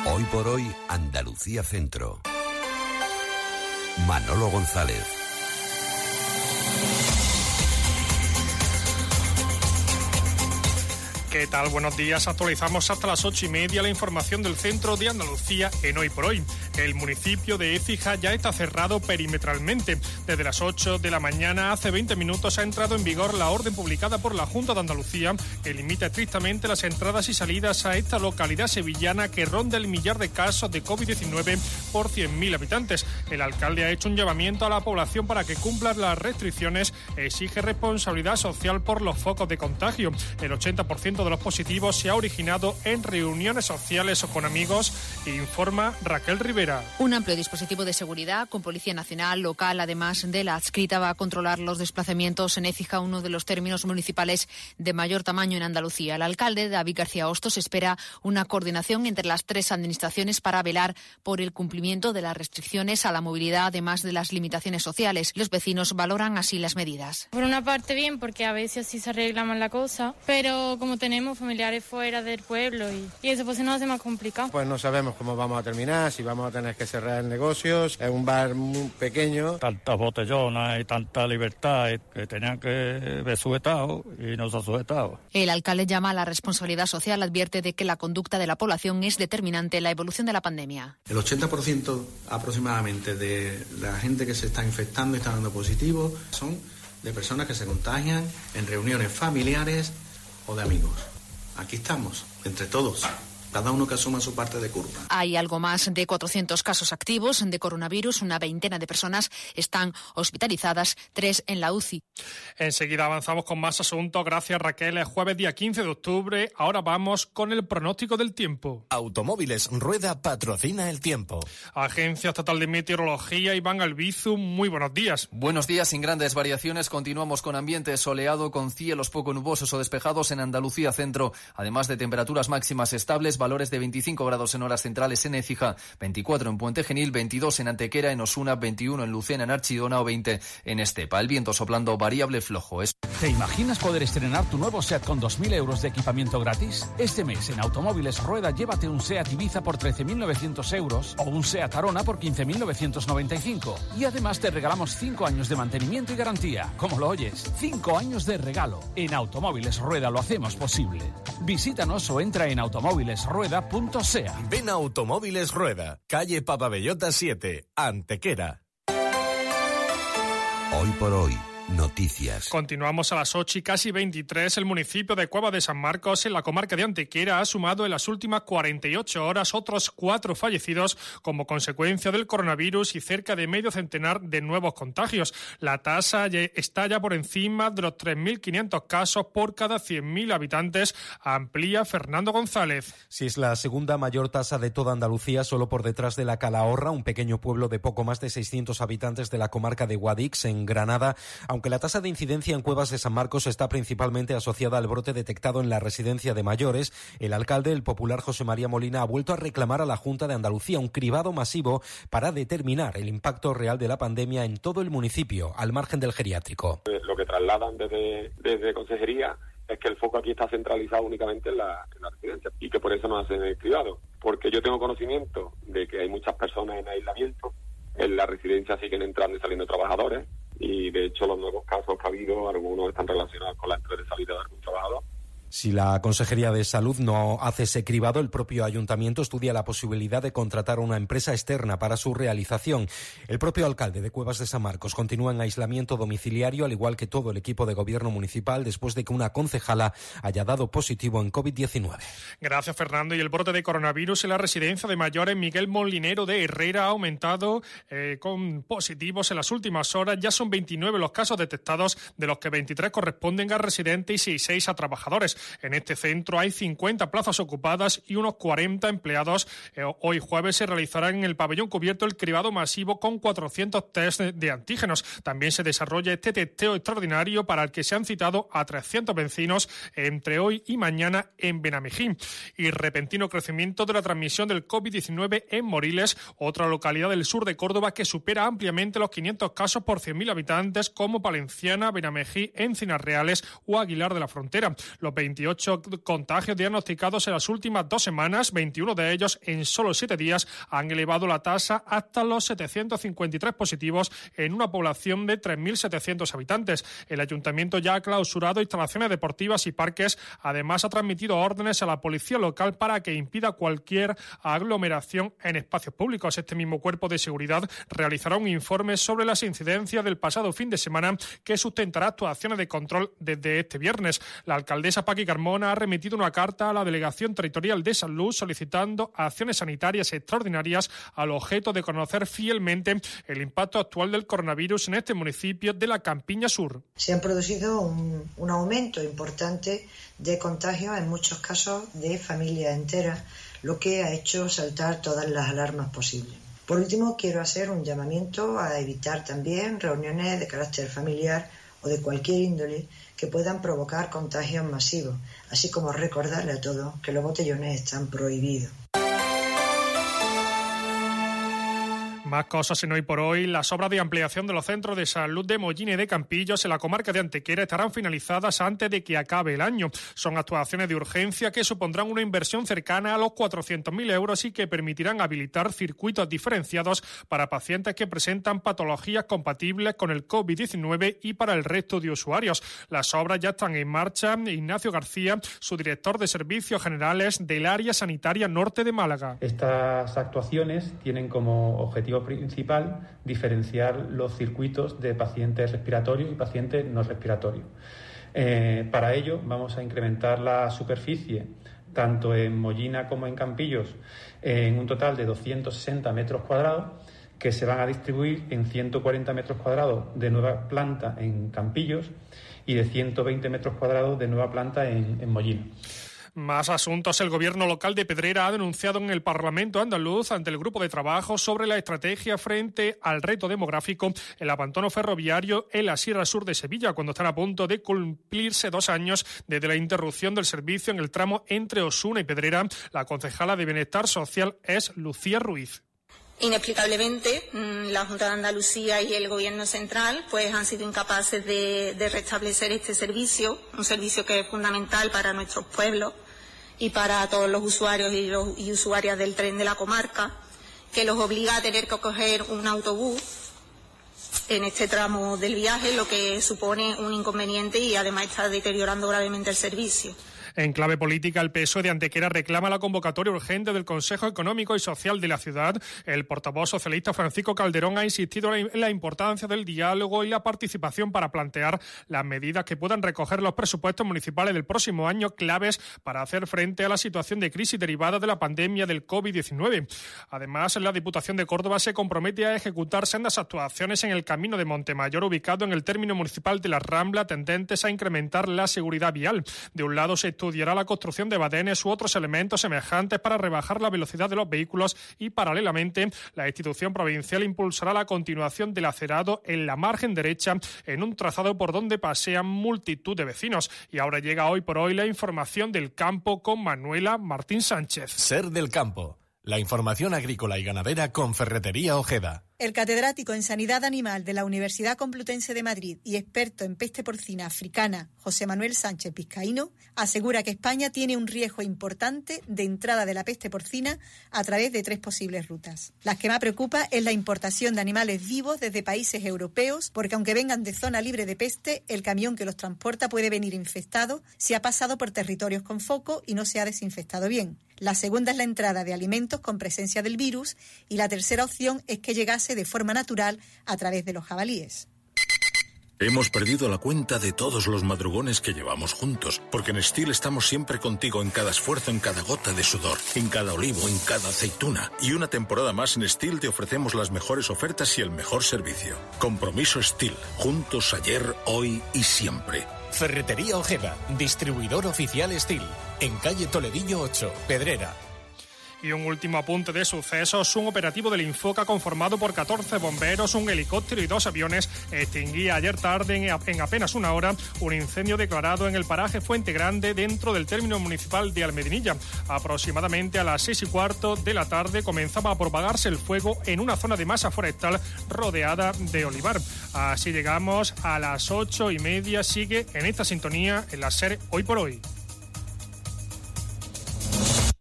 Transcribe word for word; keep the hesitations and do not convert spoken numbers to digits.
Hoy por hoy, Andalucía Centro. Manolo González. ¿Qué tal? Buenos días. Actualizamos hasta las ocho y media la información del centro de Andalucía en Hoy por Hoy. El municipio de Écija ya está cerrado perimetralmente. Desde las ocho de la mañana, hace veinte minutos, ha entrado en vigor la orden publicada por la Junta de Andalucía que limita estrictamente las entradas y salidas a esta localidad sevillana que ronda el millar de casos de COVID diecinueve por cien mil habitantes. El alcalde ha hecho un llamamiento a la población para que cumplan las restricciones e exige responsabilidad social por los focos de contagio. El ochenta por ciento de los positivos se ha originado en reuniones sociales o con amigos, informa Raquel Rivera. Un amplio dispositivo de seguridad con Policía Nacional, local, además de la adscrita, va a controlar los desplazamientos en Écija, uno de los términos municipales de mayor tamaño en Andalucía. El alcalde, David García Hostos, espera una coordinación entre las tres administraciones para velar por el cumplimiento de las restricciones a la movilidad, además de las limitaciones sociales. Los vecinos valoran así las medidas. Por una parte bien, porque a veces así se arregla más la cosa, pero como tenemos familiares fuera del pueblo y, y eso pues se nos hace más complicado. Pues no sabemos cómo vamos a terminar, si vamos a tener que cerrar negocios. Es un bar muy pequeño. Tantas botellonas y tanta libertad que tenían que ver sujetado y no se ha sujetado. El alcalde llama a la responsabilidad social, advierte de que la conducta de la población es determinante en la evolución de la pandemia. El ochenta por ciento aproximadamente de la gente que se está infectando y está dando positivo son de personas que se contagian en reuniones familiares o de amigos. Aquí estamos, entre todos, cada uno que asuma su parte de culpa. Hay algo más de cuatrocientos casos activos de coronavirus, una veintena de personas están hospitalizadas, tres en la U C I. Enseguida avanzamos con más asuntos. Gracias, Raquel. Es jueves día quince de octubre. Ahora vamos con el pronóstico del tiempo. Automóviles Rueda patrocina el tiempo. Agencia Estatal de Meteorología, Iván Albizu, muy buenos días. Buenos días, sin grandes variaciones. Continuamos con ambiente soleado, con cielos poco nubosos o despejados en Andalucía Centro, además de temperaturas máximas estables, valores de veinticinco grados en horas centrales en Écija, veinticuatro en Puente Genil, veintidós en Antequera, en Osuna, veintiuno en Lucena, en Archidona o veinte en Estepa. El viento soplando variable flojo. Es... ¿Te imaginas poder estrenar tu nuevo SEAT con dos mil euros de equipamiento gratis? Este mes en Automóviles Rueda llévate un SEAT Ibiza por trece mil novecientos euros o un SEAT Arona por quince mil novecientos noventa y cinco. Y además te regalamos cinco años de mantenimiento y garantía. ¿Cómo lo oyes? cinco años de regalo. En Automóviles Rueda lo hacemos posible. Visítanos o entra en automóviles rueda punto sea. Ven a Automóviles Rueda, calle Papabellota siete, Antequera. Hoy por hoy, noticias. Continuamos a las ocho y casi veintitrés. El municipio de Cueva de San Marcos, en la comarca de Antequera, ha sumado en las últimas cuarenta y ocho horas otros cuatro fallecidos como consecuencia del coronavirus y cerca de medio centenar de nuevos contagios. La tasa está ya por encima de los tres mil quinientos casos por cada cien mil habitantes, amplía Fernando González. Sí, es la segunda mayor tasa de toda Andalucía, solo por detrás de la Calahorra, un pequeño pueblo de poco más de seiscientos habitantes de la comarca de Guadix, en Granada. Aunque la tasa de incidencia en Cuevas de San Marcos está principalmente asociada al brote detectado en la residencia de mayores, el alcalde, el popular José María Molina, ha vuelto a reclamar a la Junta de Andalucía un cribado masivo para determinar el impacto real de la pandemia en todo el municipio, al margen del geriátrico. Lo que trasladan desde, desde Consejería es que el foco aquí está centralizado únicamente en la, en la residencia y que por eso no hacen el cribado. Porque yo tengo conocimiento de que hay muchas personas en aislamiento, en la residencia siguen entrando y saliendo trabajadores, y de hecho los nuevos casos que ha habido, algunos están relacionados con la entrada y salida de algún trabajador. Si la Consejería de Salud no hace ese cribado, el propio Ayuntamiento estudia la posibilidad de contratar a una empresa externa para su realización. El propio alcalde de Cuevas de San Marcos continúa en aislamiento domiciliario, al igual que todo el equipo de gobierno municipal, después de que una concejala haya dado positivo en COVID diecinueve. Gracias, Fernando. Y el brote de coronavirus en la residencia de mayores Miguel Molinero de Herrera ha aumentado eh, con positivos en las últimas horas. Ya son veintinueve los casos detectados, de los que veintitrés corresponden a residentes y seis a trabajadores. En este centro hay cincuenta plazas ocupadas y unos cuarenta empleados. Hoy jueves se realizará en el pabellón cubierto el cribado masivo con cuatrocientos test de antígenos. También se desarrolla este testeo extraordinario para el que se han citado a trescientos vecinos entre hoy y mañana en Benamejí. Y repentino crecimiento de la transmisión del COVID diecinueve en Moriles, otra localidad del sur de Córdoba que supera ampliamente los quinientos casos por cien mil habitantes, como Palenciana, Benamejí, Encinas Reales o Aguilar de la Frontera. Los veintiocho contagios diagnosticados en las últimas dos semanas, veintiuno de ellos en solo siete días, han elevado la tasa hasta los setecientos cincuenta y tres positivos en una población de tres mil setecientos habitantes. El ayuntamiento ya ha clausurado instalaciones deportivas y parques. Además, ha transmitido órdenes a la policía local para que impida cualquier aglomeración en espacios públicos. Este mismo cuerpo de seguridad realizará un informe sobre las incidencias del pasado fin de semana que sustentará actuaciones de control desde este viernes. La alcaldesa Paqui Carmona ha remitido una carta a la Delegación Territorial de Salud solicitando acciones sanitarias extraordinarias al objeto de conocer fielmente el impacto actual del coronavirus en este municipio de la Campiña Sur. Se ha producido un, un aumento importante de contagios, en muchos casos de familias enteras, lo que ha hecho saltar todas las alarmas posibles. Por último, quiero hacer un llamamiento a evitar también reuniones de carácter familiar o de cualquier índole que puedan provocar contagios masivos, así como recordarle a todos que los botellones están prohibidos. Más cosas en Hoy por Hoy. Las obras de ampliación de los centros de salud de Mollín y de Campillos en la comarca de Antequera estarán finalizadas antes de que acabe el año. Son actuaciones de urgencia que supondrán una inversión cercana a los cuatrocientos mil euros y que permitirán habilitar circuitos diferenciados para pacientes que presentan patologías compatibles con el covid diecinueve y para el resto de usuarios. Las obras ya están en marcha. Ignacio García, su director de Servicios Generales del Área Sanitaria Norte de Málaga. Estas actuaciones tienen como objetivo principal diferenciar los circuitos de pacientes respiratorios y pacientes no respiratorios. Eh, para ello vamos a incrementar la superficie tanto en Mollina como en Campillos en un total de doscientos sesenta metros cuadrados que se van a distribuir en ciento cuarenta metros cuadrados de nueva planta en Campillos y de ciento veinte metros cuadrados de nueva planta en, en Mollina. Más asuntos. El gobierno local de Pedrera ha denunciado en el Parlamento andaluz ante el grupo de trabajo sobre la estrategia frente al reto demográfico, el abandono ferroviario en la Sierra Sur de Sevilla, cuando están a punto de cumplirse dos años desde la interrupción del servicio en el tramo entre Osuna y Pedrera. La concejala de Bienestar Social es Lucía Ruiz. Inexplicablemente, la Junta de Andalucía y el Gobierno central pues han sido incapaces de, de restablecer este servicio, un servicio que es fundamental para nuestros pueblos y para todos los usuarios y, los, y usuarias del tren de la comarca, que los obliga a tener que coger un autobús en este tramo del viaje, lo que supone un inconveniente y además está deteriorando gravemente el servicio. En clave política, el P S O E de Antequera reclama la convocatoria urgente del Consejo Económico y Social de la ciudad. El portavoz socialista Francisco Calderón ha insistido en la importancia del diálogo y la participación para plantear las medidas que puedan recoger los presupuestos municipales del próximo año, claves para hacer frente a la situación de crisis derivada de la pandemia del covid diecinueve. Además, la Diputación de Córdoba se compromete a ejecutar sendas actuaciones en el camino de Montemayor, ubicado en el término municipal de La Rambla, tendentes a incrementar la seguridad vial. De un lado, se estudiará la construcción de badenes u otros elementos semejantes para rebajar la velocidad de los vehículos y, paralelamente, la institución provincial impulsará la continuación del acerado en la margen derecha en un trazado por donde pasean multitud de vecinos. Y ahora llega Hoy por Hoy la información del campo con Manuela Martín Sánchez. Ser del campo. La información agrícola y ganadera con Ferretería Ojeda. El catedrático en Sanidad Animal de la Universidad Complutense de Madrid y experto en peste porcina africana, José Manuel Sánchez Vizcaíno, asegura que España tiene un riesgo importante de entrada de la peste porcina a través de tres posibles rutas. La que más preocupa es la importación de animales vivos desde países europeos, porque aunque vengan de zona libre de peste, el camión que los transporta puede venir infectado si ha pasado por territorios con foco y no se ha desinfectado bien. La segunda es la entrada de alimentos con presencia del virus y la tercera opción es que llegase de forma natural a través de los jabalíes. Hemos perdido la cuenta de todos los madrugones que llevamos juntos, porque en Stihl estamos siempre contigo en cada esfuerzo, en cada gota de sudor, en cada olivo, en cada aceituna. Y una temporada más en Stihl te ofrecemos las mejores ofertas y el mejor servicio. Compromiso Stihl, juntos ayer, hoy y siempre. Ferretería Ojeda, distribuidor oficial Stihl, en calle Toledillo ocho, Pedrera. Y un último apunte de sucesos. Un operativo del Infoca conformado por catorce bomberos, un helicóptero y dos aviones extinguía ayer tarde, en apenas una hora, un incendio declarado en el paraje Fuente Grande dentro del término municipal de Almedinilla. Aproximadamente a las seis y cuarto de la tarde comenzaba a propagarse el fuego en una zona de masa forestal rodeada de olivar. Así llegamos a las ocho y media. Sigue en esta sintonía en la SER Hoy por Hoy.